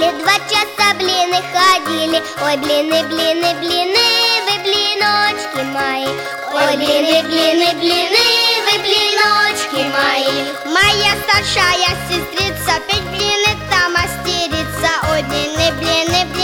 2 часа блины ходили. Ой, блины, блины, блины, вы блиночки мои. Ой, блины, блины, блины, вы блиночки мои. Моя старшая сестрица 5 блины там мастерица. Ой, блины, блины, блины.